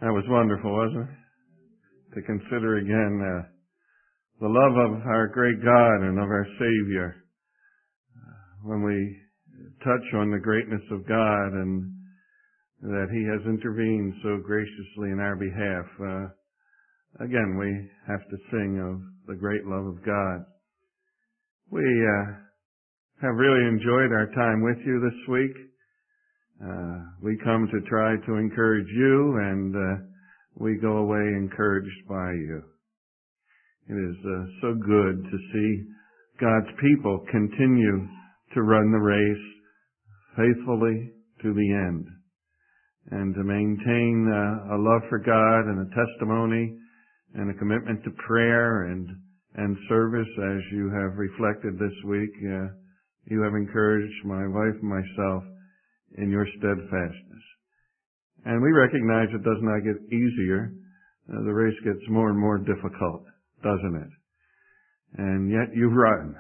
That was wonderful, wasn't it? To consider again the love of our great God and of our Savior. When we touch on the greatness of God and that He has intervened so graciously in our behalf, again we have to sing of the great love of God. We have really enjoyed our time with you this week. We come to try to encourage you, and we go away encouraged by you. It is so good to see God's people continue to run the race faithfully to the end, and to maintain a love for God and a testimony and a commitment to prayer and service as you have reflected this week. You have encouraged my wife and myself in your steadfastness. And we recognize it does not get easier. The race gets more and more difficult, doesn't it? And yet you run.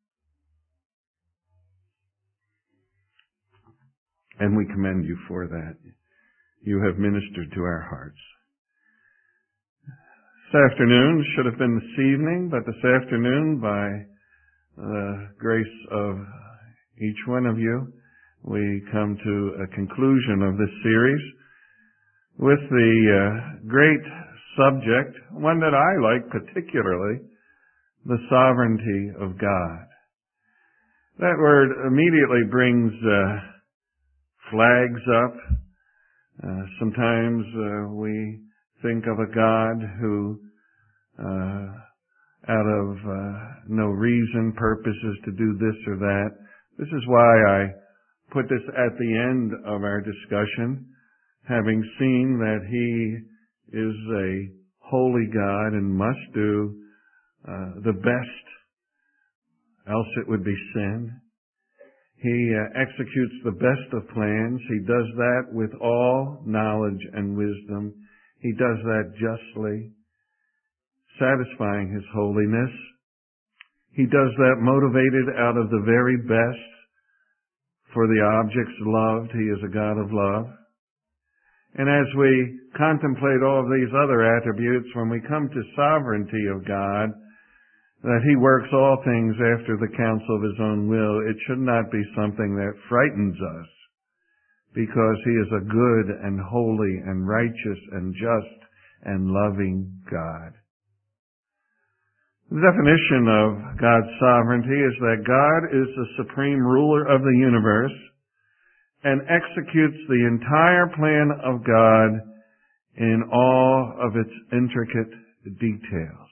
And we commend you for that. You have ministered to our hearts. This afternoon should have been this evening, but this afternoon, by the grace of each one of you, we come to a conclusion of this series with the great subject, one that I like particularly, the sovereignty of God. That word immediately brings flags up. Sometimes we think of a God who, out of no reason, purposes to do this or that. This is why I put this at the end of our discussion, having seen that He is a holy God and must do the best, else it would be sin. He executes the best of plans. He does that with all knowledge and wisdom. He does that justly, satisfying His holiness. He does that motivated out of the very best for the objects loved. He is a God of love. And as we contemplate all of these other attributes, when we come to sovereignty of God, that He works all things after the counsel of His own will, it should not be something that frightens us, because He is a good and holy and righteous and just and loving God. The definition of God's sovereignty is that God is the supreme ruler of the universe and executes the entire plan of God in all of its intricate details.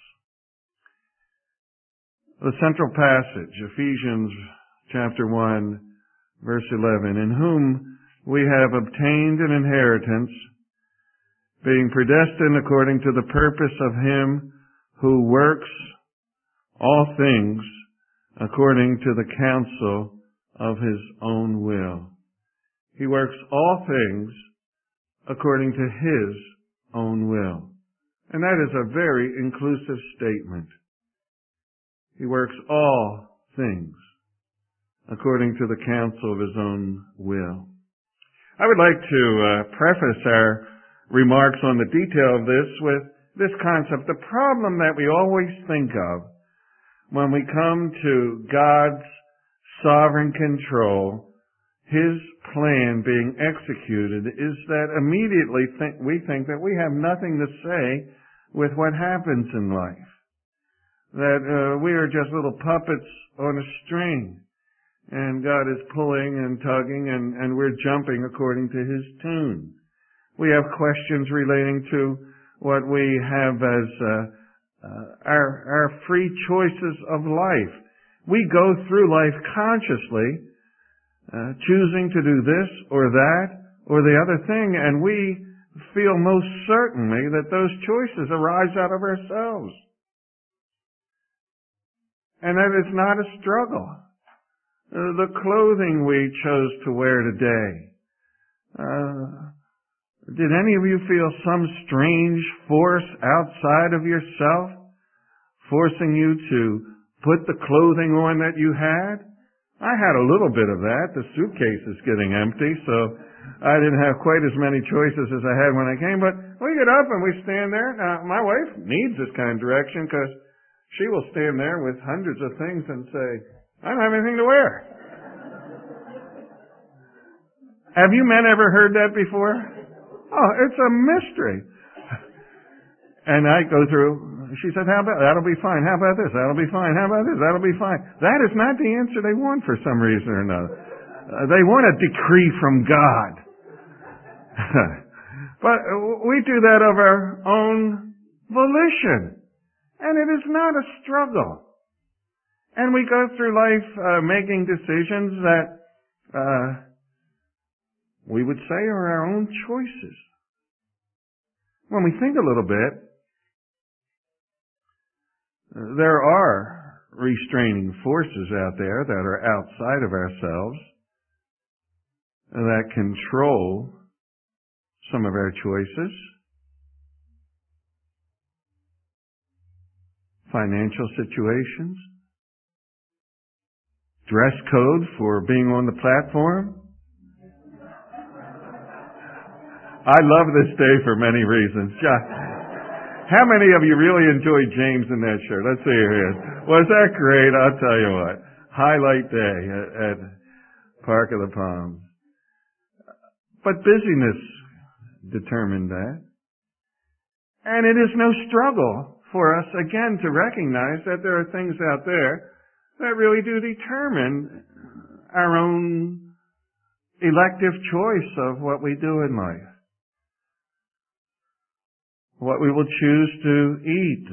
The central passage, Ephesians chapter 1, verse 11, in whom we have obtained an inheritance, being predestined according to the purpose of Him who works all things according to the counsel of His own will. He works all things according to His own will. And that is a very inclusive statement. He works all things according to the counsel of His own will. I would like to preface our remarks on the detail of this with this concept. The problem that we always think of when we come to God's sovereign control, His plan being executed, is that immediately we think that we have nothing to say with what happens in life. That we are just little puppets on a string, and God is pulling and tugging, and we're jumping according to His tune. We have questions relating to what we have as our free choices of life. We go through life consciously, choosing to do this or that or the other thing, and we feel most certainly that those choices arise out of ourselves. And that is not a struggle. The clothing we chose to wear today, did any of you feel some strange force outside of yourself forcing you to put the clothing on that you had? I had a little bit of that. The suitcase is getting empty, so I didn't have quite as many choices as I had when I came. But we get up and we stand there. Now, my wife needs this kind of direction because she will stand there with hundreds of things and say, I don't have anything to wear. Have you men ever heard that before? Oh, it's a mystery. And I go through, she said, how about, that'll be fine. How about this? That'll be fine. How about this? That'll be fine. That is not the answer they want for some reason or another. They want a decree from God. But we do that of our own volition. And it is not a struggle. And we go through life making decisions that we would say are our own choices. When we think a little bit, there are restraining forces out there that are outside of ourselves that control some of our choices. Financial situations, dress code for being on the platform. I love this day for many reasons. How many of you really enjoyed James in that shirt? Let's see your hands. Was that great? I'll tell you what. Highlight day at Park of the Palms. But busyness determined that. And it is no struggle for us, again, to recognize that there are things out there that really do determine our own elective choice of what we do in life. What we will choose to eat.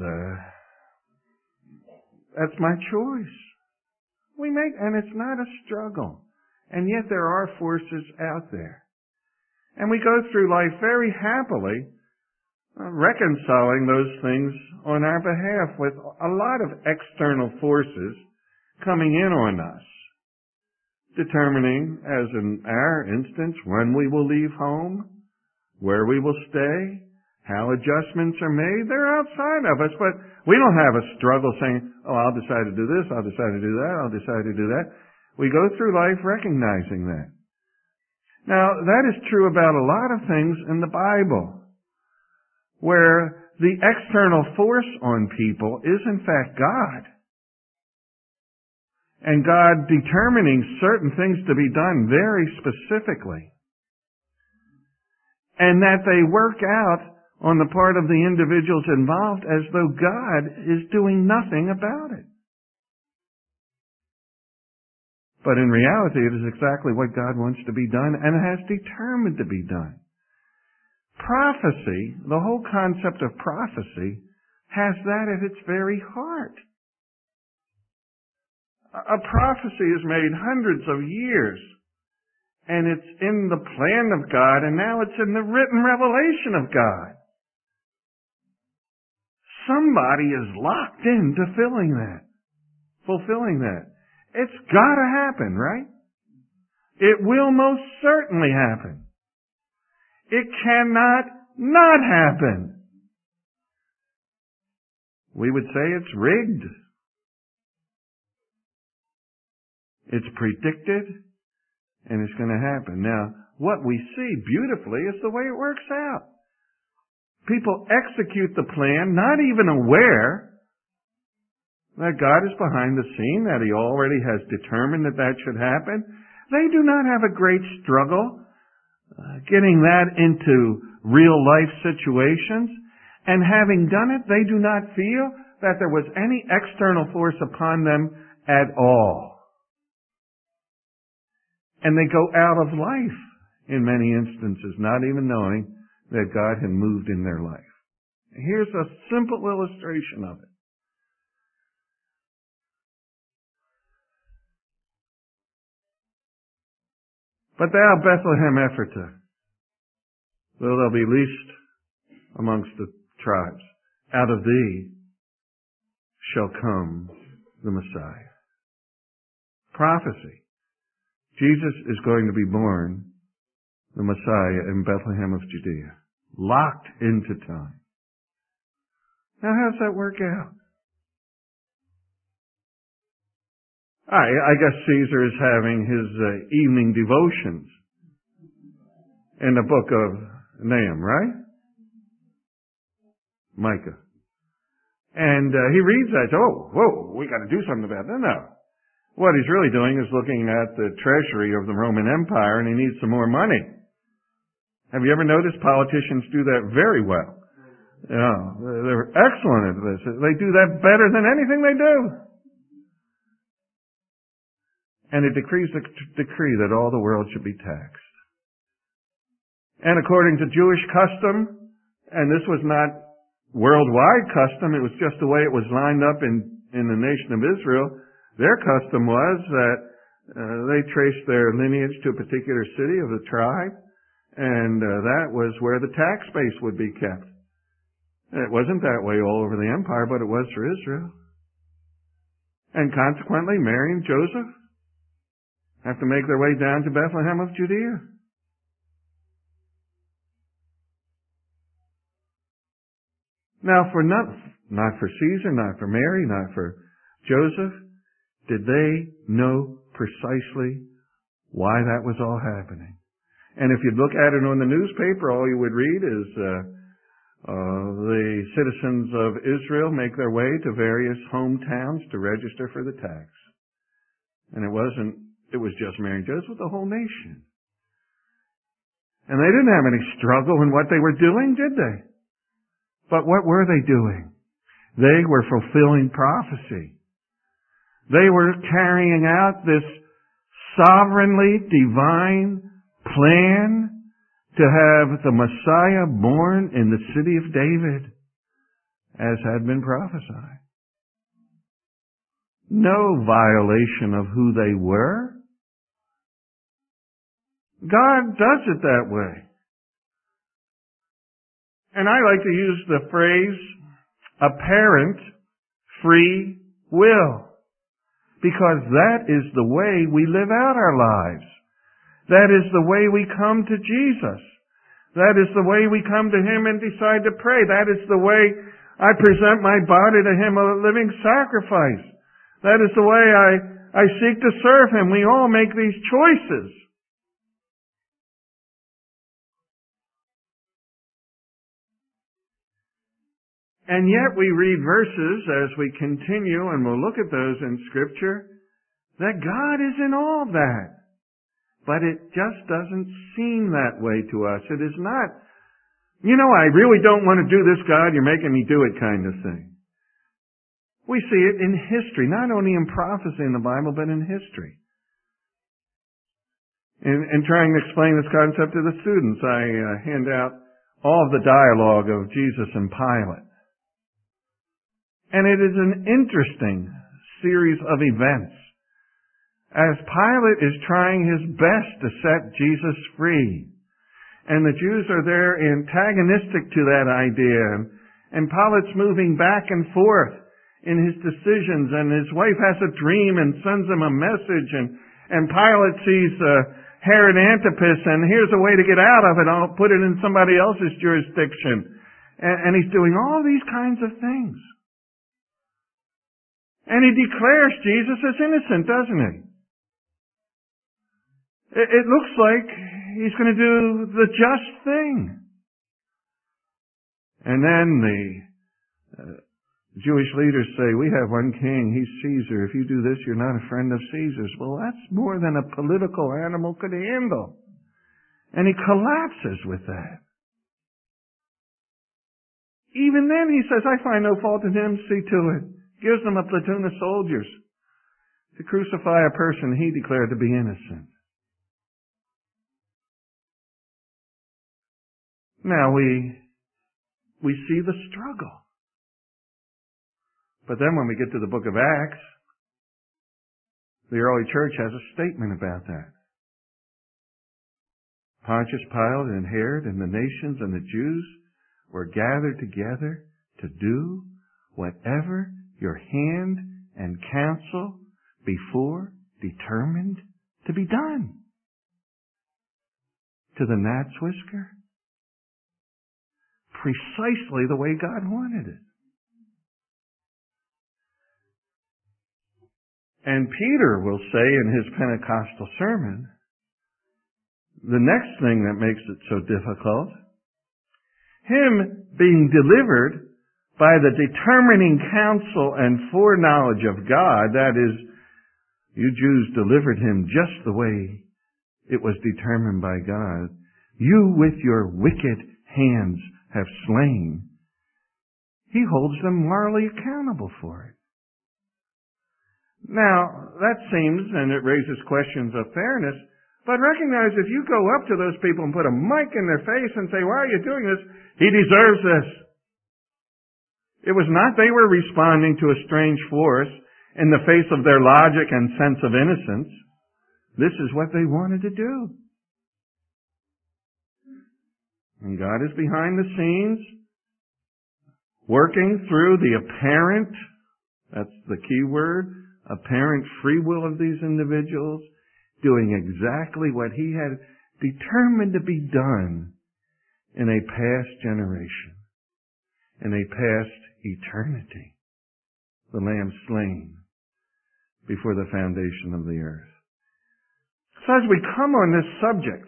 That's my choice. And it's not a struggle. And yet there are forces out there. And we go through life very happily, reconciling those things on our behalf with a lot of external forces coming in on us, determining, as in our instance, when we will leave home, where we will stay, how adjustments are made. They're outside of us, but we don't have a struggle saying, oh, I'll decide to do this, I'll decide to do that, I'll decide to do that. We go through life recognizing that. Now, that is true about a lot of things in the Bible, where the external force on people is in fact God. And God determining certain things to be done very specifically. And that they work out on the part of the individuals involved as though God is doing nothing about it. But in reality, it is exactly what God wants to be done and has determined to be done. Prophecy, the whole concept of prophecy, has that at its very heart. A prophecy is made hundreds of years, and it's in the plan of God, and now it's in the written revelation of God. Somebody is locked into fulfilling that. It's got to happen, right? It will most certainly happen. It cannot not happen. We would say it's rigged. It's predicted, and it's going to happen. Now, what we see beautifully is the way it works out. People execute the plan, not even aware that God is behind the scene, that He already has determined that that should happen. They do not have a great struggle getting that into real life situations. And having done it, they do not feel that there was any external force upon them at all. And they go out of life in many instances, not even knowing that God had moved in their life. Here's a simple illustration of it. But thou, Bethlehem Ephratah, though thou be least amongst the tribes, out of thee shall come the Messiah. Prophecy. Jesus is going to be born, the Messiah, in Bethlehem of Judea. Locked into time. Now, how does that work out? I guess Caesar is having his evening devotions in the book of Nahum, right? Micah. And he reads that, whoa, we got to do something about that. No. What he's really doing is looking at the treasury of the Roman Empire, and he needs some more money. Have you ever noticed politicians do that very well? Yeah, they're excellent at this. They do that better than anything they do. And it decrees the decree that all the world should be taxed. And according to Jewish custom, and this was not worldwide custom, it was just the way it was lined up in the nation of Israel, their custom was that they traced their lineage to a particular city of the tribe, and that was where the tax base would be kept. It wasn't that way all over the empire, but it was for Israel. And consequently, Mary and Joseph have to make their way down to Bethlehem of Judea. Now, not for Caesar, not for Mary, not for Joseph, did they know precisely why that was all happening. And if you look at it on the newspaper, all you would read is the citizens of Israel make their way to various hometowns to register for the tax. And it was just Mary and Joseph, the whole nation. And they didn't have any struggle in what they were doing, did they? But what were they doing? They were fulfilling prophecy. They were carrying out this sovereignly divine plan to have the Messiah born in the city of David, as had been prophesied. No violation of who they were. God does it that way. And I like to use the phrase apparent free will, because that is the way we live out our lives. That is the way we come to Jesus. That is the way we come to Him and decide to pray. That is the way I present my body to Him, a living sacrifice. That is the way I seek to serve Him. We all make these choices. And yet we read verses as we continue, and we'll look at those in Scripture, that God is in all that. But it just doesn't seem that way to us. It is not, I really don't want to do this, God, you're making me do it kind of thing. We see it in history, not only in prophecy in the Bible, but in history. In trying to explain this concept to the students, I hand out all of the dialogue of Jesus and Pilate. And it is an interesting series of events as Pilate is trying his best to set Jesus free. And the Jews are there antagonistic to that idea. And Pilate's moving back and forth in his decisions. And his wife has a dream and sends him a message. And Pilate sees Herod Antipas, and here's a way to get out of it. I'll put it in somebody else's jurisdiction. And he's doing all these kinds of things. And he declares Jesus as innocent, doesn't he? It looks like he's going to do the just thing. And then the Jewish leaders say, we have one king, he's Caesar. If you do this, you're not a friend of Caesar's. Well, that's more than a political animal could handle. And he collapses with that. Even then he says, I find no fault in him, see to it. Gives them a platoon of soldiers to crucify a person he declared to be innocent. Now we see the struggle. But then when we get to the book of Acts, the early church has a statement about that. Pontius Pilate and Herod and the nations and the Jews were gathered together to do whatever your hand and counsel before determined to be done. To the gnat's whisker. Precisely the way God wanted it. And Peter will say in his Pentecostal sermon, the next thing that makes it so difficult, him being delivered by the determining counsel and foreknowledge of God, that is, you Jews delivered him just the way it was determined by God. You with your wicked hands have slain. He holds them morally accountable for it. Now, that seems, and it raises questions of fairness, but recognize if you go up to those people and put a mic in their face and say, why are you doing this? He deserves this. It was not they were responding to a strange force in the face of their logic and sense of innocence. This is what they wanted to do. And God is behind the scenes, working through the apparent, that's the key word, apparent free will of these individuals, doing exactly what He had determined to be done in a past generation, in a past eternity. The Lamb slain before the foundation of the earth. So as we come on this subject,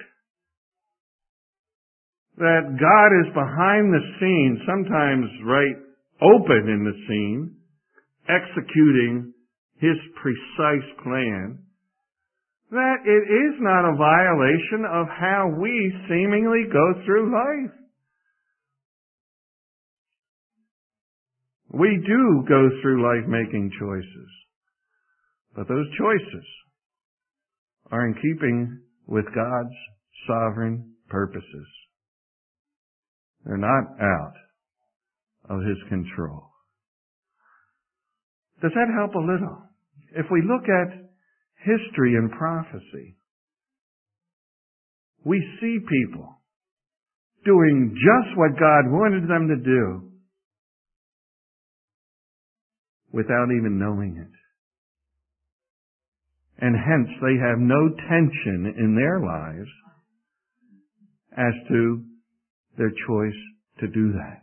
that God is behind the scene, sometimes right open in the scene, executing His precise plan, that it is not a violation of how we seemingly go through life. We do go through life making choices, but those choices are in keeping with God's sovereign purposes. They're not out of His control. Does that help a little? If we look at history and prophecy, we see people doing just what God wanted them to do without even knowing it. And hence they have no tension in their lives as to their choice to do that.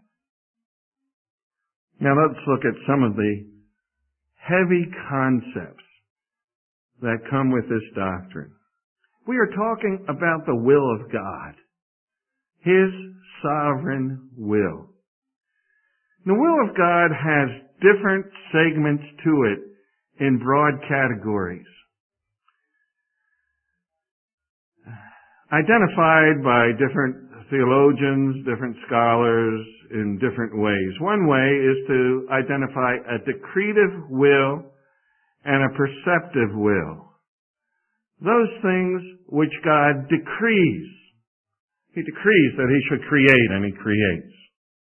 Now let's look at some of the heavy concepts that come with this doctrine. We are talking about the will of God, His sovereign will. The will of God has different segments to it in broad categories, identified by different theologians, different scholars in different ways. One way is to identify a decretive will and a perceptive will. Those things which God decrees. He decrees that He should create, and He creates.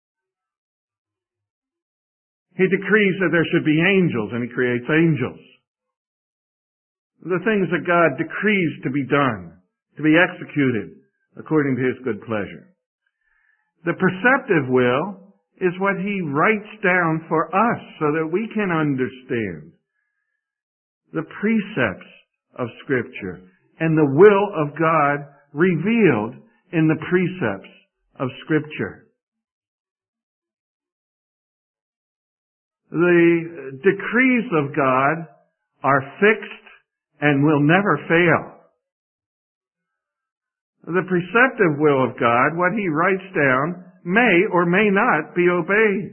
He decrees that there should be angels, and He creates angels. The things that God decrees to be done, to be executed according to His good pleasure. The perceptive will is what He writes down for us so that we can understand the precepts of Scripture and the will of God revealed in the precepts of Scripture. The decrees of God are fixed and will never fail. The preceptive will of God, what He writes down, may or may not be obeyed.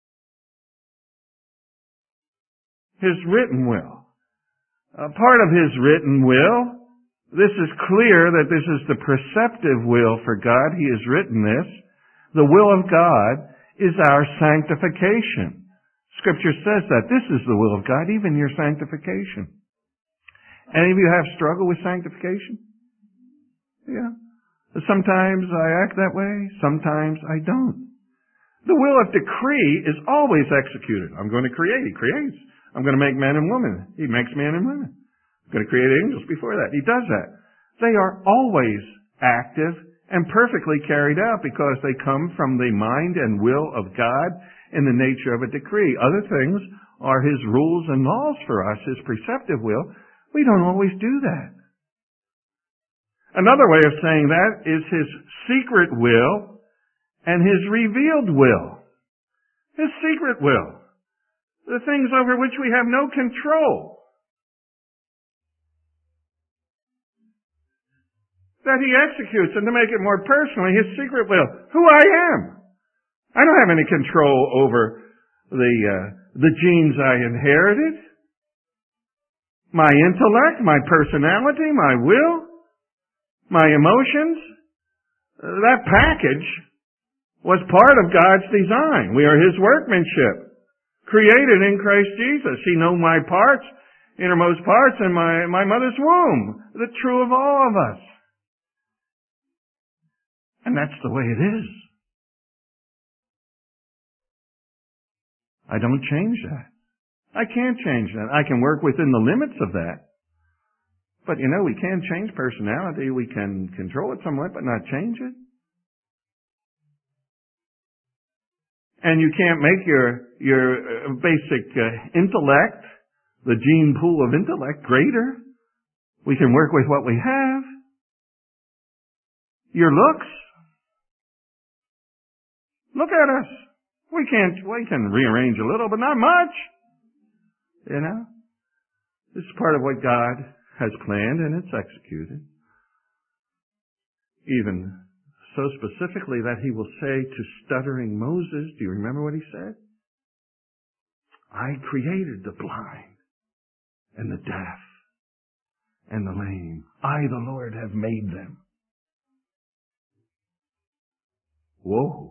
His written will. Part of His written will, this is clear that this is the preceptive will for God. He has written this. The will of God is our sanctification. Scripture says that. This is the will of God, even your sanctification. Any of you have struggle with sanctification? Yeah. Sometimes I act that way, sometimes I don't. The will of decree is always executed. I'm going to create. He creates. I'm going to make men and women. He makes men and women. I'm going to create angels before that. He does that. They are always active and perfectly carried out because they come from the mind and will of God in the nature of a decree. Other things are His rules and laws for us, His preceptive will. We don't always do that. Another way of saying that is His secret will and His revealed will. His secret will. The things over which we have no control. that He executes, and to make it more personally, His secret will, who I am. I don't have any control over the genes I inherited, my intellect, my personality, my will, my emotions. That package was part of God's design. We are His workmanship, created in Christ Jesus. He knows my parts, innermost parts in my mother's womb. That's true of all of us. And that's the way it is. I don't change that. I can't change that. I can work within the limits of that. But we can change personality. We can control it somewhat, but not change it. And you can't make your basic intellect, the gene pool of intellect, greater. We can work with what we have. Your looks. Look at us. We can rearrange a little, but not much. This is part of what God has planned, and it's executed. Even so specifically that He will say to stuttering Moses, do you remember what He said? I created the blind and the deaf and the lame. I, the Lord, have made them. Whoa.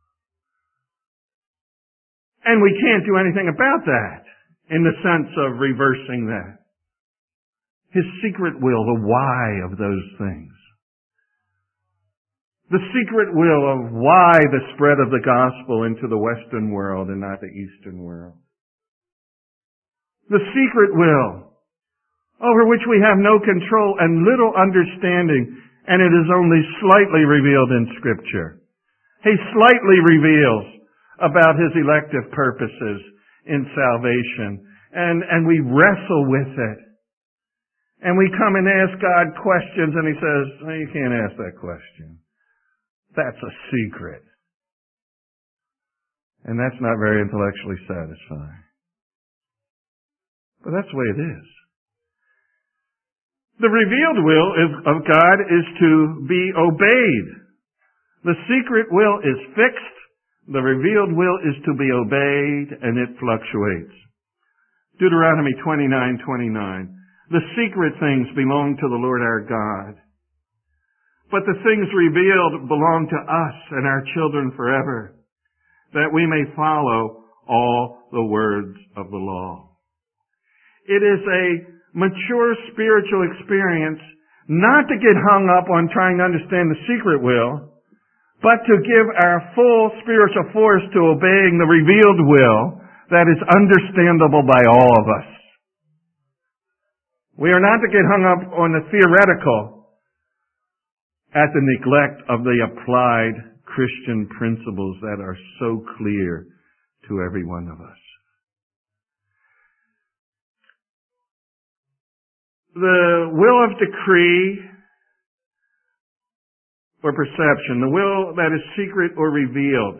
And we can't do anything about that in the sense of reversing that. His secret will, the why of those things. The secret will of why the spread of the gospel into the Western world and not the Eastern world. The secret will over which we have no control and little understanding, and it is only slightly revealed in Scripture. He slightly reveals about His elective purposes in salvation, and we wrestle with it. And we come and ask God questions, and He says, "Oh, you can't ask that question. That's a secret." And that's not very intellectually satisfying. But that's the way it is. The revealed will of God is to be obeyed. The secret will is fixed. The revealed will is to be obeyed, and it fluctuates. Deuteronomy 29:29. The secret things belong to the Lord our God. But the things revealed belong to us and our children forever, that we may follow all the words of the law. It is a mature spiritual experience not to get hung up on trying to understand the secret will, but to give our full spiritual force to obeying the revealed will that is understandable by all of us. We are not to get hung up on the theoretical at the neglect of the applied Christian principles that are so clear to every one of us. The will of decree or perception, the will that is secret or revealed.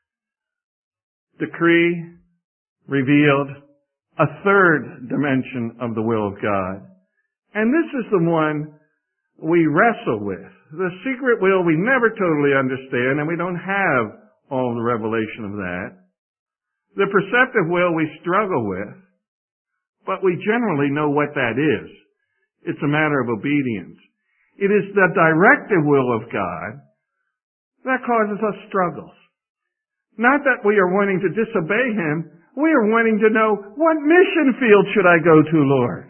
Decree, revealed, a third dimension of the will of God. And this is the one we wrestle with. The secret will we never totally understand, and we don't have all the revelation of that. The perceptive will we struggle with, but we generally know what that is. It's a matter of obedience. It is the directive will of God that causes us struggles. Not that we are wanting to disobey Him. We are wanting to know, what mission field should I go to, Lord?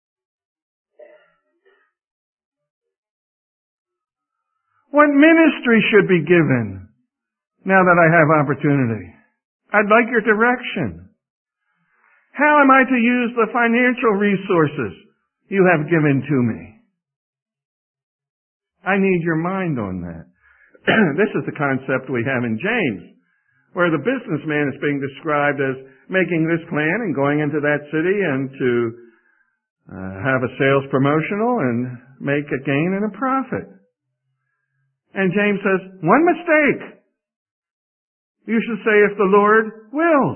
What ministry should be given now that I have opportunity? I'd like your direction. How am I to use the financial resources you have given to me? I need your mind on that. This is the concept we have in James, where the businessman is being described as making this plan and going into that city and to have a sales promotional and make a gain and a profit. And James says, one mistake. You should say, if the Lord wills.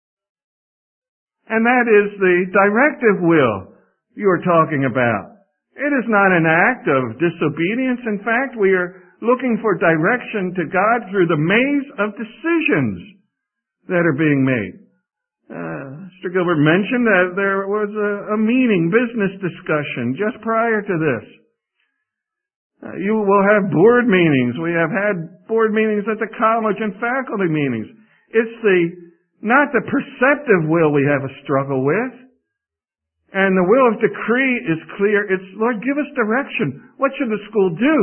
And that is the directive will you are talking about. It is not an act of disobedience. In fact, we are looking for direction to God through the maze of decisions that are being made. Mr. Gilbert mentioned that there was a meeting, business discussion just prior to this. You will have board meetings. We have had board meetings at the college and faculty meetings. It's not the perceptive will we have a struggle with. And the will of decree is clear. It's, Lord, give us direction. What should the school do?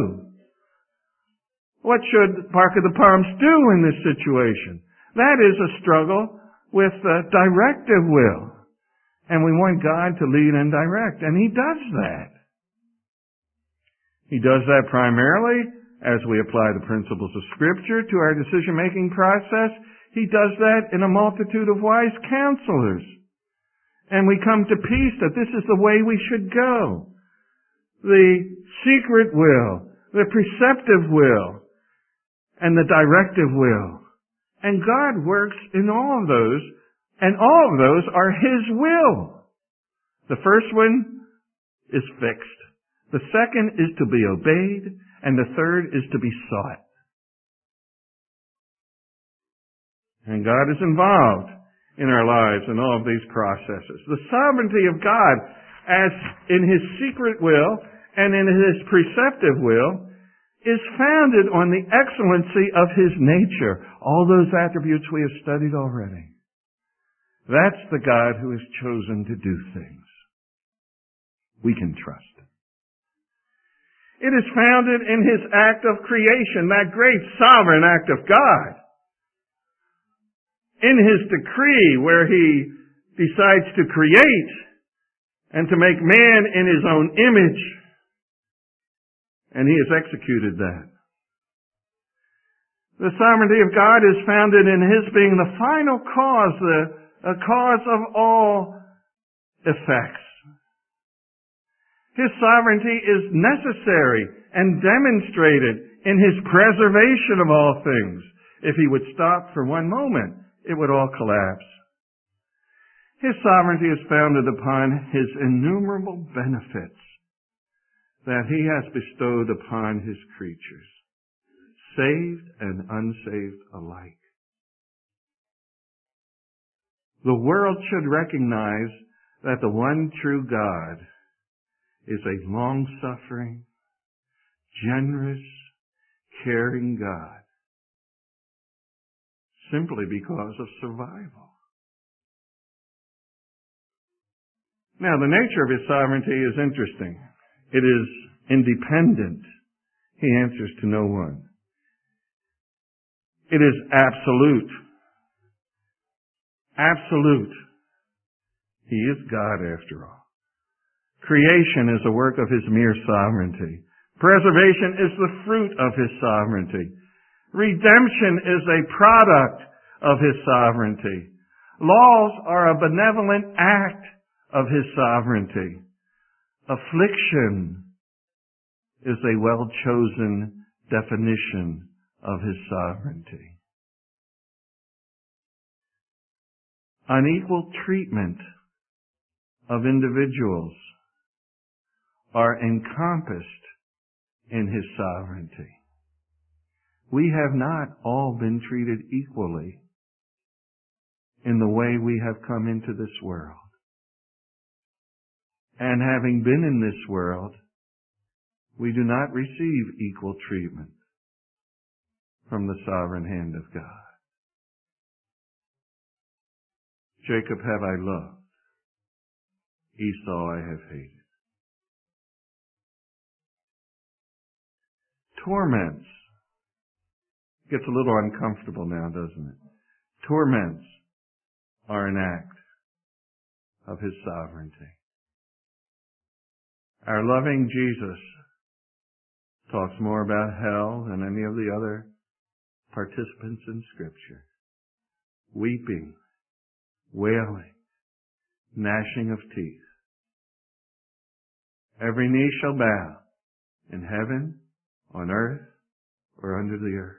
What should Park of the Palms do in this situation? That is a struggle with directive will. And we want God to lead and direct. And He does that. He does that primarily as we apply the principles of Scripture to our decision-making process. He does that in a multitude of wise counselors. And we come to peace that this is the way we should go. The secret will, the perceptive will, and the directive will. And God works in all of those, and all of those are His will. The first one is fixed. The second is to be obeyed, and the third is to be sought. And God is involved in our lives in all of these processes. The sovereignty of God, as in His secret will and in His preceptive will, is founded on the excellency of His nature. All those attributes we have studied already. That's the God who has chosen to do things. We can trust Him. It is founded in His act of creation, that great sovereign act of God. In His decree, where He decides to create and to make man in His own image. And He has executed that. The sovereignty of God is founded in His being the final cause, the cause of all effects. His sovereignty is necessary and demonstrated in His preservation of all things. If He would stop for one moment, it would all collapse. His sovereignty is founded upon His innumerable benefits that He has bestowed upon His creatures, saved and unsaved alike. The world should recognize that the one true God is a long-suffering, generous, caring God, simply because of survival. Now, the nature of His sovereignty is interesting. It is independent. He answers to no one. It is absolute. Absolute. He is God after all. Creation is a work of His mere sovereignty. Preservation is the fruit of His sovereignty. Redemption is a product of His sovereignty. Laws are a benevolent act of His sovereignty. Affliction is a well-chosen definition of His sovereignty. Unequal treatment of individuals are encompassed in His sovereignty. We have not all been treated equally in the way we have come into this world. And having been in this world, we do not receive equal treatment from the sovereign hand of God. Jacob have I loved, Esau I have hated. Torments. Gets a little uncomfortable now, doesn't it? Torments are an act of His sovereignty. Our loving Jesus talks more about hell than any of the other participants in Scripture. Weeping, wailing, gnashing of teeth. Every knee shall bow in heaven, on earth, or under the earth.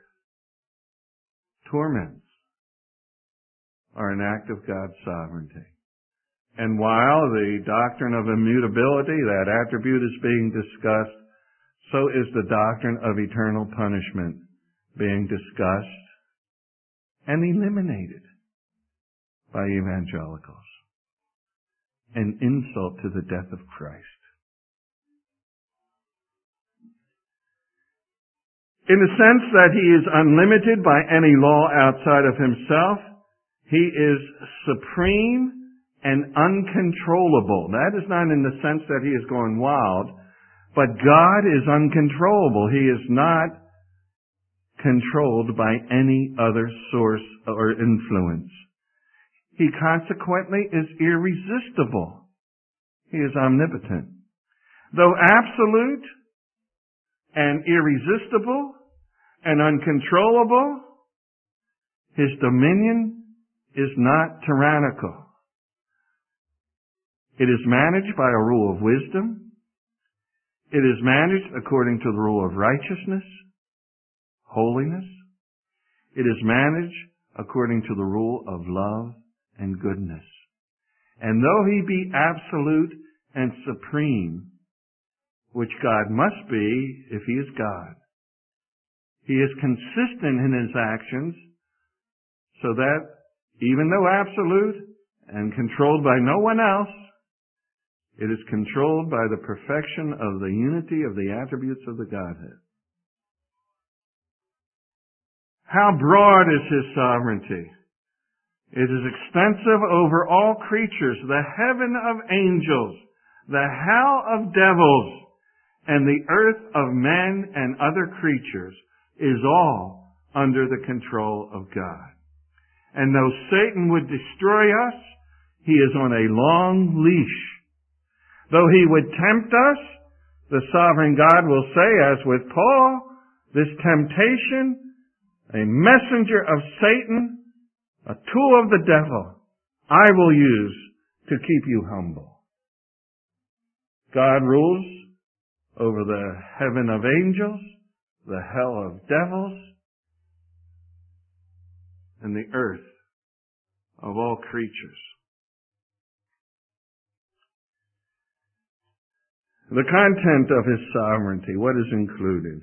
Torments are an act of God's sovereignty. And while the doctrine of immutability, that attribute, is being discussed, so is the doctrine of eternal punishment being discussed and eliminated by evangelicals. An insult to the death of Christ. In the sense that he is unlimited by any law outside of himself, he is supreme and uncontrollable. That is not in the sense that he is going wild, but God is uncontrollable. He is not controlled by any other source or influence. He consequently is irresistible. He is omnipotent. Though absolute and irresistible and uncontrollable, his dominion is not tyrannical. It is managed by a rule of wisdom. It is managed according to the rule of righteousness, holiness. It is managed according to the rule of love and goodness. And though he be absolute and supreme, which God must be if he is God, he is consistent in his actions so that even though absolute and controlled by no one else, it is controlled by the perfection of the unity of the attributes of the Godhead. How broad is his sovereignty? It is extensive over all creatures, the heaven of angels, the hell of devils, and the earth of men and other creatures is all under the control of God. And though Satan would destroy us, he is on a long leash. Though he would tempt us, the sovereign God will say, as with Paul, this temptation, a messenger of Satan, a tool of the devil, I will use to keep you humble. God rules over the heaven of angels, the hell of devils, and the earth of all creatures. The content of his sovereignty, what is included?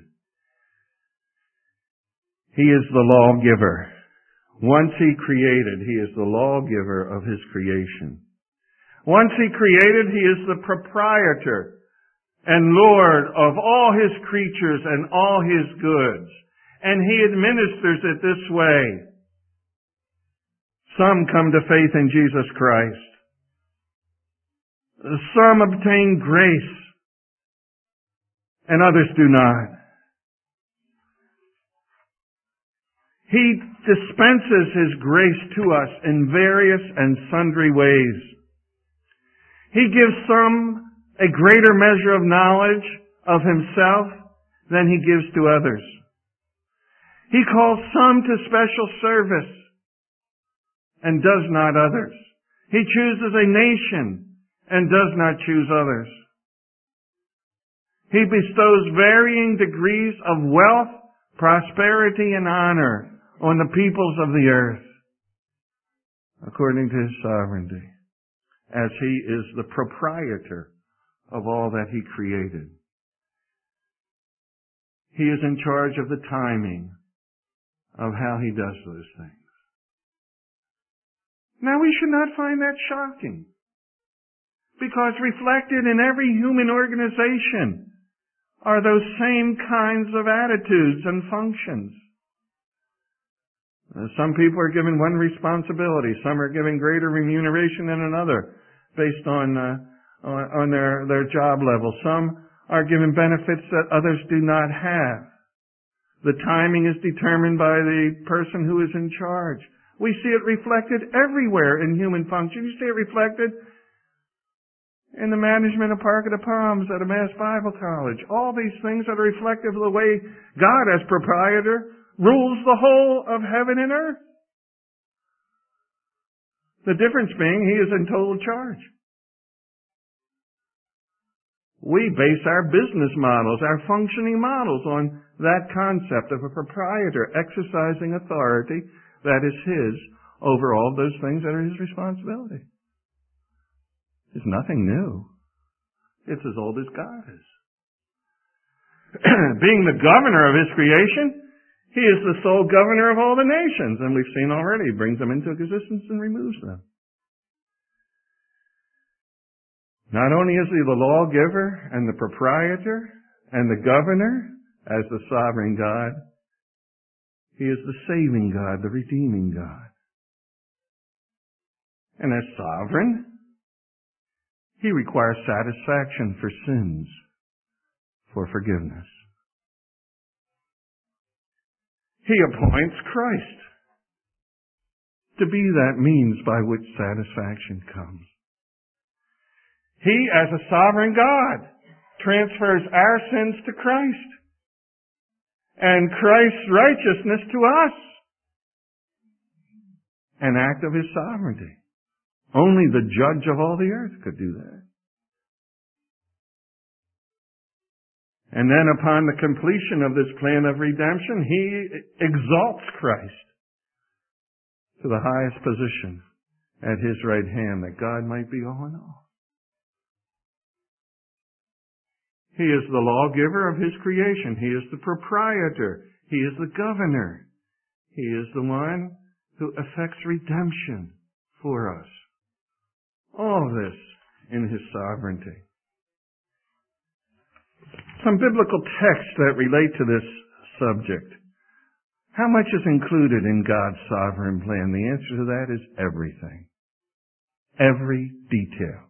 He is the lawgiver. Once he created, he is the lawgiver of his creation. Once he created, he is the proprietor and Lord of all his creatures and all his goods. And he administers it this way. Some come to faith in Jesus Christ. Some obtain grace, and others do not. He dispenses his grace to us in various and sundry ways. He gives some a greater measure of knowledge of himself than he gives to others. He calls some to special service and does not others. He chooses a nation and does not choose others. He bestows varying degrees of wealth, prosperity, and honor on the peoples of the earth, according to his sovereignty, as he is the proprietor of all that he created. He is in charge of the timing of how he does those things. Now, we should not find that shocking, because reflected in every human organization are those same kinds of attitudes and functions. Some people are given one responsibility. Some are given greater remuneration than another based on their job level. Some are given benefits that others do not have. The timing is determined by the person who is in charge. We see it reflected everywhere in human function. You see it reflected in the management of Park of the Palms at a Mass Bible College. All these things are reflective of the way God, as proprietor, rules the whole of heaven and earth. The difference being he is in total charge. We base our business models, our functioning models, on that concept of a proprietor exercising authority that is his over all those things that are his responsibility. is nothing new. It's as old as God is. Being the governor of His creation, He is the sole governor of all the nations. And we've seen already, He brings them into existence and removes them. Not only is He the lawgiver and the proprietor and the governor as the sovereign God, He is the saving God, the redeeming God. And as sovereign, He requires satisfaction for sins, for forgiveness. He appoints Christ to be that means by which satisfaction comes. He, as a sovereign God, transfers our sins to Christ and Christ's righteousness to us. An act of His sovereignty. Only the judge of all the earth could do that. And then upon the completion of this plan of redemption, He exalts Christ to the highest position at His right hand, that God might be all in all. He is the lawgiver of His creation. He is the proprietor. He is the governor. He is the one who effects redemption for us. All of this in His sovereignty. Some biblical texts that relate to this subject. How much is included in God's sovereign plan? The answer to that is everything. Every detail.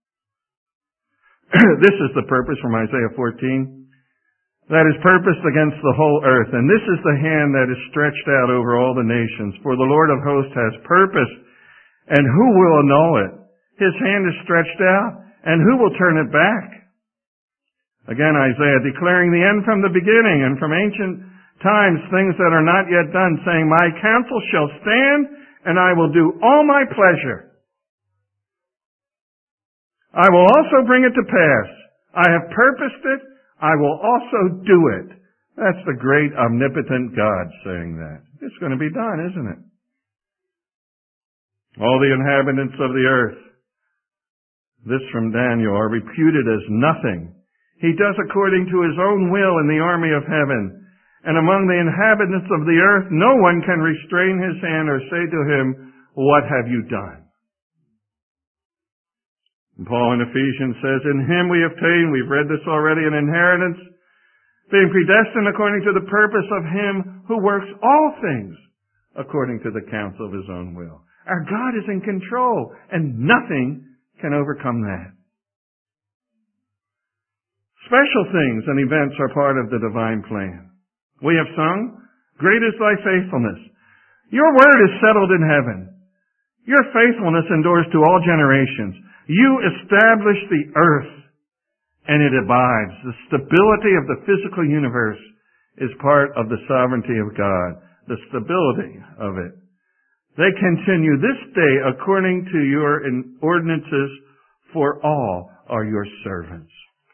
This is the purpose from Isaiah 14 that is purposed against the whole earth. And this is the hand that is stretched out over all the nations. For the Lord of hosts has purposed, and who will annul it? His hand is stretched out, and who will turn it back? Again, Isaiah declaring the end from the beginning, and from ancient times things that are not yet done, saying, My counsel shall stand, and I will do all my pleasure. I will also bring it to pass. I have purposed it. I will also do it. That's the great omnipotent God saying that. It's going to be done, isn't it? All the inhabitants of the earth, this from Daniel, are reputed as nothing. He does according to His own will in the army of heaven. And among the inhabitants of the earth, no one can restrain His hand or say to Him, What have you done? And Paul in Ephesians says, In Him we obtain, we've read this already, an inheritance, being predestined according to the purpose of Him who works all things according to the counsel of His own will. Our God is in control, and nothing can overcome that. Special things and events are part of the divine plan. We have sung, Great is Thy faithfulness. Your word is settled in heaven. Your faithfulness endures to all generations. You establish the earth, and it abides. The stability of the physical universe is part of the sovereignty of God. The stability of it. They continue this day according to your ordinances, for all are your servants.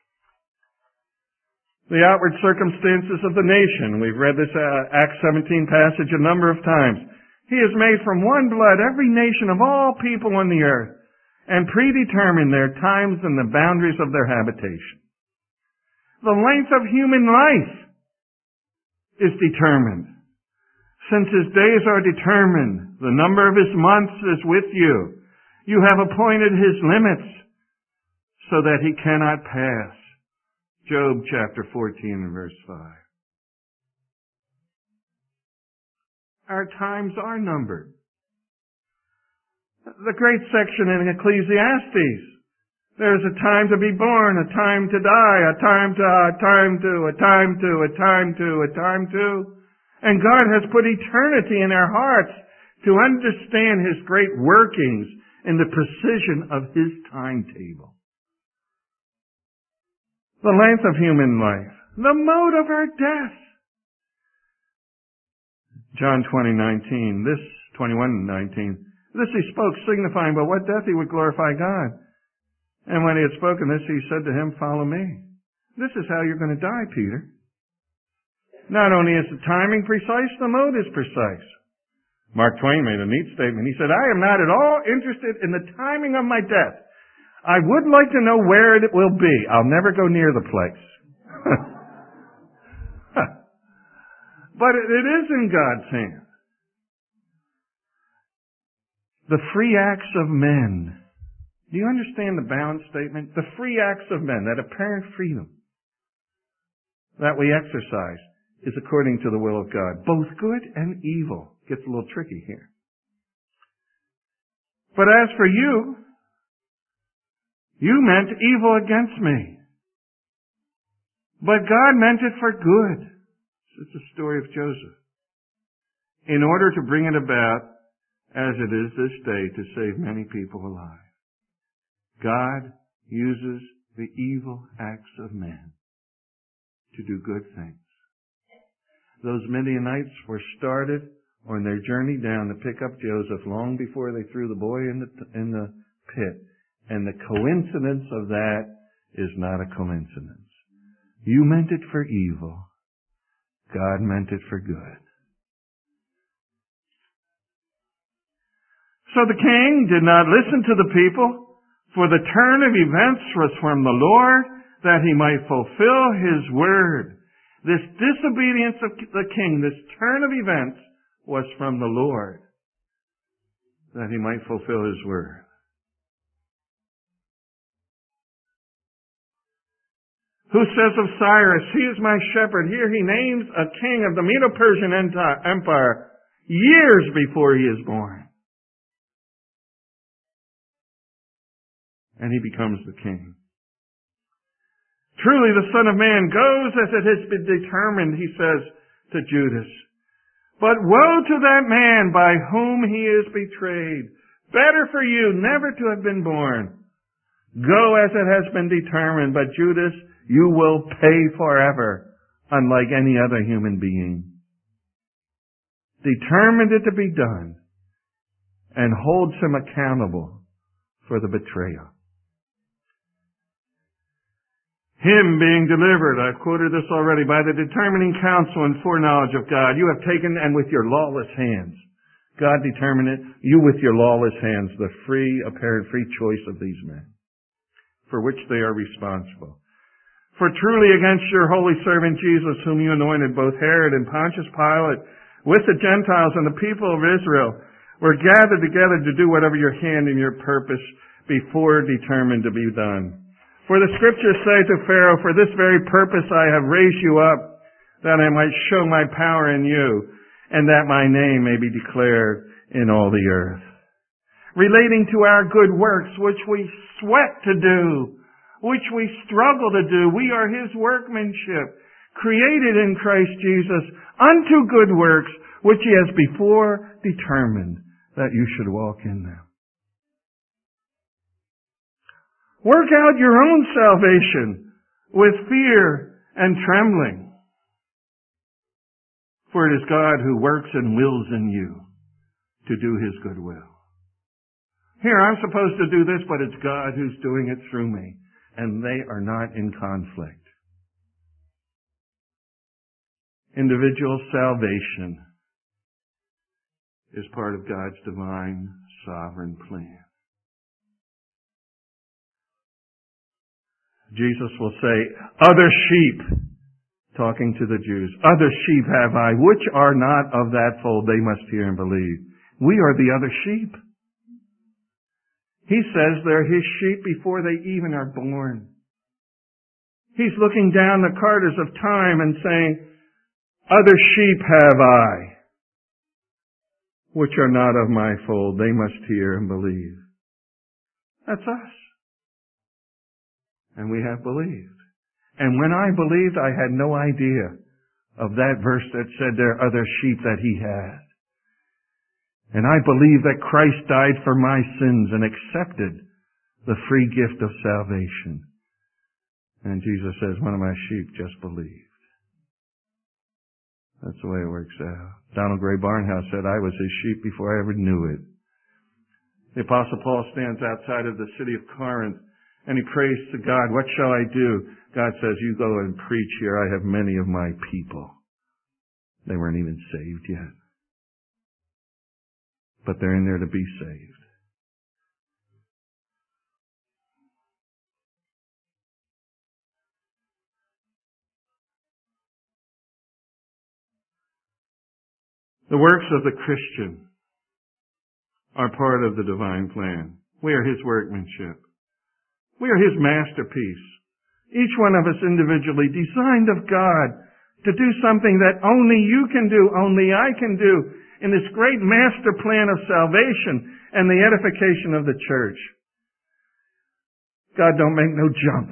The outward circumstances of the nation. We've read this Acts 17 passage a number of times. He has made from one blood every nation of all people on the earth, and predetermined their times and the boundaries of their habitation. The length of human life is determined. Since His days are determined, the number of His months is with you. You have appointed His limits so that He cannot pass. Job chapter 14 and verse 5. Our times are numbered. The great section in Ecclesiastes. There's a time to be born, a time to die, a time to. And God has put eternity in our hearts to understand His great workings in the precision of His timetable. The length of human life, the mode of our death. John 20:19, this 21:19. This He spoke, signifying by what death He would glorify God. And when He had spoken this, He said to him, Follow me. This is how you're going to die, Peter. Not only is the timing precise, the mode is precise. Mark Twain made a neat statement. He said, I am not at all interested in the timing of my death. I would like to know where it will be. I'll never go near the place. But it is in God's hand. The free acts of men. Do you understand the balance statement? The free acts of men, that apparent freedom that we exercise, is according to the will of God. Both good and evil. Gets a little tricky here. But as for you, you meant evil against me. But God meant it for good. It's the story of Joseph. In order to bring it about, as it is this day, to save many people alive. God uses the evil acts of men to do good things. Those Midianites were started on their journey down to pick up Joseph long before they threw the boy in the pit. And the coincidence of that is not a coincidence. You meant it for evil. God meant it for good. So the king did not listen to the people, for the turn of events was from the Lord, that he might fulfill his word. This disobedience of the king, this turn of events, was from the Lord, that he might fulfill his word. Who says of Cyrus, he is my shepherd. Here he names a king of the Medo-Persian Empire years before he is born. And he becomes the king. Truly the Son of Man goes as it has been determined, he says to Judas. But woe to that man by whom he is betrayed. Better for you never to have been born. Go as it has been determined, but Judas, you will pay forever, unlike any other human being. Determined it to be done, and holds him accountable for the betrayal. Him being delivered, I've quoted this already, by the determining counsel and foreknowledge of God, you have taken, and with your lawless hands. God determined it, you with your lawless hands, the apparent free choice of these men, for which they are responsible. For truly against your holy servant Jesus, whom you anointed, both Herod and Pontius Pilate, with the Gentiles and the people of Israel, were gathered together to do whatever your hand and your purpose before determined to be done. For the scriptures say to Pharaoh, for this very purpose I have raised you up, that I might show my power in you, and that my name may be declared in all the earth. Relating to our good works, which we sweat to do, which we struggle to do, we are his workmanship, created in Christ Jesus unto good works, which he has before determined that you should walk in them. Work out your own salvation with fear and trembling. For it is God who works and wills in you to do his good will. Here, I'm supposed to do this, but it's God who's doing it through me. And they are not in conflict. Individual salvation is part of God's divine sovereign plan. Jesus will say, other sheep, talking to the Jews, other sheep have I, which are not of that fold, they must hear and believe. We are the other sheep. He says they're his sheep before they even are born. He's looking down the corridors of time and saying, other sheep have I, which are not of my fold, they must hear and believe. That's us. And we have believed. And when I believed, I had no idea of that verse that said there are other sheep that he had. And I believe that Christ died for my sins and accepted the free gift of salvation. And Jesus says, one of my sheep just believed. That's the way it works out. Donald Gray Barnhouse said, I was his sheep before I ever knew it. The Apostle Paul stands outside of the city of Corinth and he prays to God, what shall I do? God says, you go and preach here. I have many of my people. They weren't even saved yet. But they're in there to be saved. The works of the Christian are part of the divine plan. We are His workmanship. We are His masterpiece. Each one of us individually designed of God to do something that only you can do, only I can do in this great master plan of salvation and the edification of the church. God don't make no junk.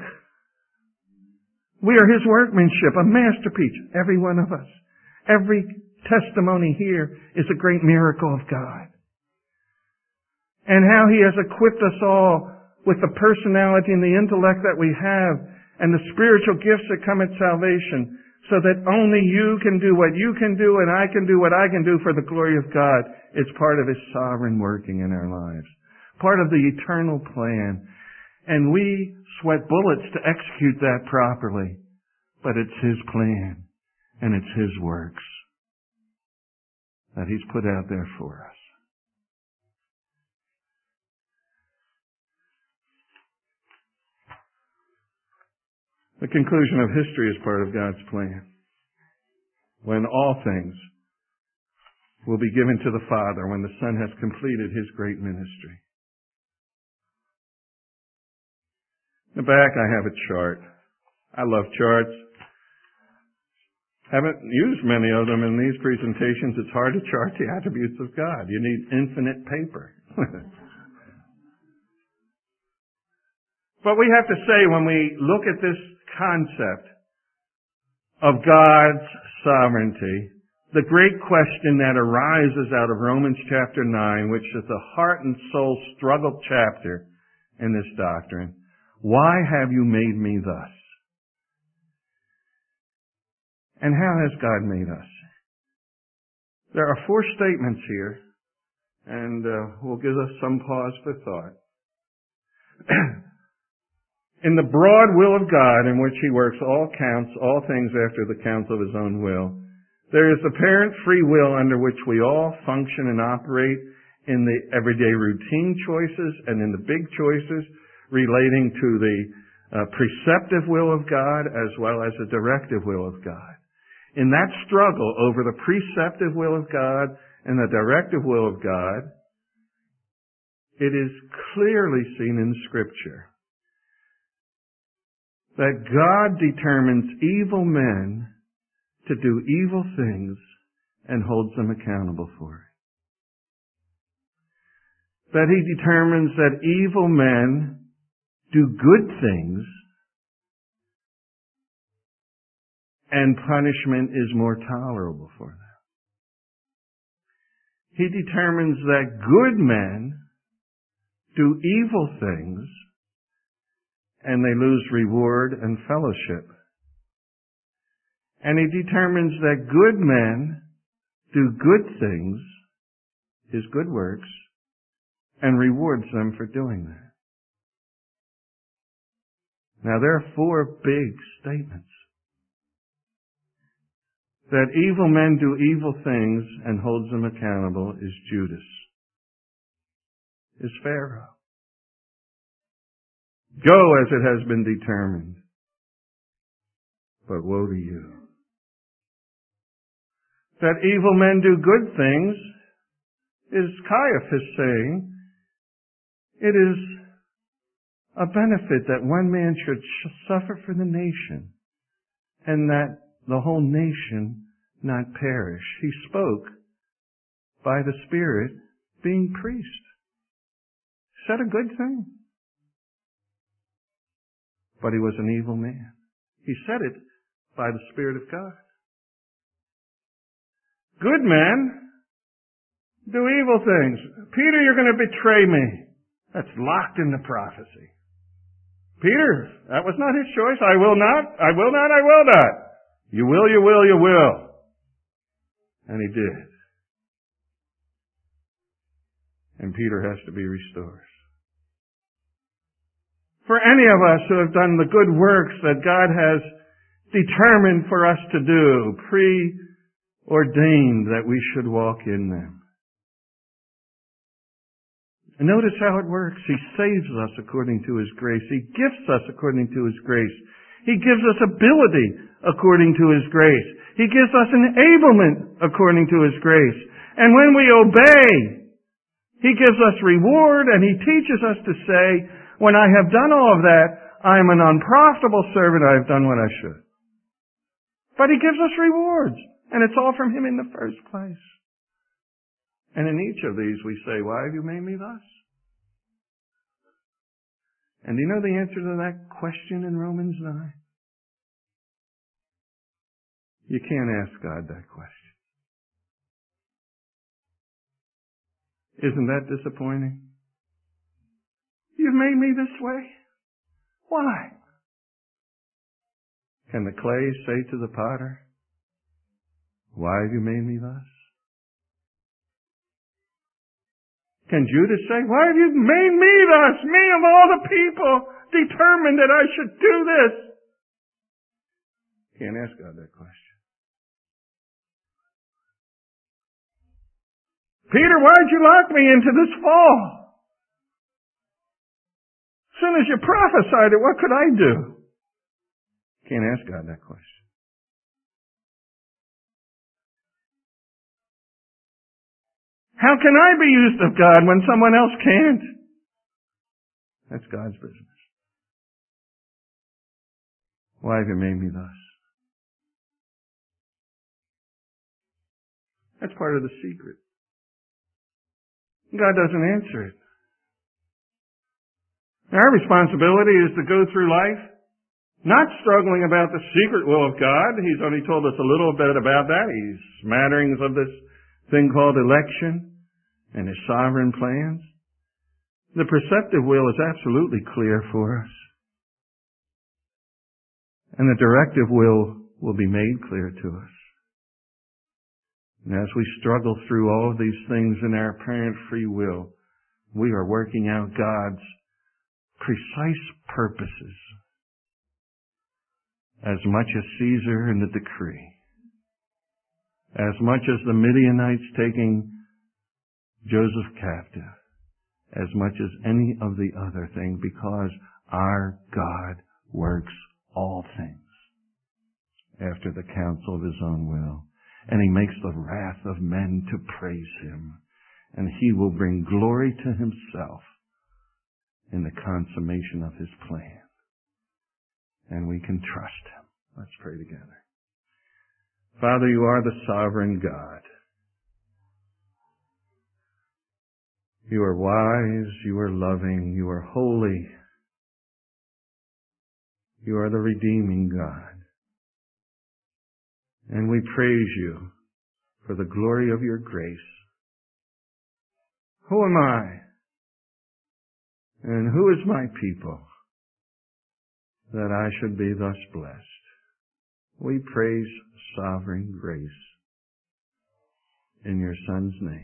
We are His workmanship, a masterpiece, every one of us. Every testimony here is a great miracle of God. And how He has equipped us all with the personality and the intellect that we have and the spiritual gifts that come at salvation, so that only you can do what you can do and I can do what I can do for the glory of God. It's part of His sovereign working in our lives. Part of the eternal plan. And we sweat bullets to execute that properly. But it's His plan. And it's His works that He's put out there for us. The conclusion of history is part of God's plan. When all things will be given to the Father, when the Son has completed His great ministry. In the back I have a chart. I love charts. Haven't used many of them in these presentations. It's hard to chart the attributes of God. You need infinite paper. But we have to say, when we look at this concept of God's sovereignty, the great question that arises out of Romans chapter 9, which is the heart and soul struggle chapter in this doctrine, why have you made me thus? And how has God made us? There are 4 statements here, and will give us some pause for thought. In the broad will of God, in which He works all things after the counsel of His own will, there is apparent free will under which we all function and operate in the everyday routine choices and in the big choices relating to the preceptive will of God as well as the directive will of God. In that struggle over the preceptive will of God and the directive will of God, it is clearly seen in Scripture that God determines evil men to do evil things and holds them accountable for it. That He determines that evil men do good things and punishment is more tolerable for them. He determines that good men do evil things and they lose reward and fellowship. And He determines that good men do good things, His good works, and rewards them for doing that. Now there are 4 big statements. That evil men do evil things and holds them accountable is Judas, is Pharaoh. Go as it has been determined, but woe to you. That evil men do good things is Caiaphas saying it is a benefit that one man should suffer for the nation and that the whole nation not perish. He spoke by the Spirit being priest. Is that a good thing? But he was an evil man. He said it by the Spirit of God. Good men do evil things. Peter, you're going to betray me. That's locked in the prophecy. Peter, that was not his choice. I will not, I will not, I will not. You will, you will, you will. And he did. And Peter has to be restored. For any of us who have done the good works that God has determined for us to do, preordained that we should walk in them. And notice how it works. He saves us according to His grace. He gifts us according to His grace. He gives us ability according to His grace. He gives us enablement according to His grace. And when we obey, He gives us reward, and He teaches us to say, when I have done all of that, I am an unprofitable servant, I have done what I should. But He gives us rewards, and it's all from Him in the first place. And in each of these we say, why have you made me thus? And do you know the answer to that question in Romans 9? You can't ask God that question. Isn't that disappointing? You've made me this way. Why? Can the clay say to the potter, why have you made me thus? Can Judas say, why have you made me thus? Me of all the people determined that I should do this. Can't ask God that question. Peter, why'd you lock me into this fall? As soon as you prophesied it, what could I do? Can't ask God that question. How can I be used of God when someone else can't? That's God's business. Why have you made me thus? That's part of the secret. God doesn't answer it. Our responsibility is to go through life not struggling about the secret will of God. He's only told us a little bit about that. He's smatterings of this thing called election and His sovereign plans. The perceptive will is absolutely clear for us. And the directive will be made clear to us. And as we struggle through all of these things in our apparent free will, we are working out God's precise purposes as much as Caesar in the decree, as much as the Midianites taking Joseph captive, as much as any of the other thing, because our God works all things after the counsel of His own will. And He makes the wrath of men to praise Him. And He will bring glory to Himself in the consummation of His plan. And we can trust Him. Let's pray together. Father, You are the sovereign God. You are wise, You are loving, You are holy. You are the redeeming God. And we praise You for the glory of Your grace. Who am I? And who is my people that I should be thus blessed? We praise sovereign grace in Your Son's name.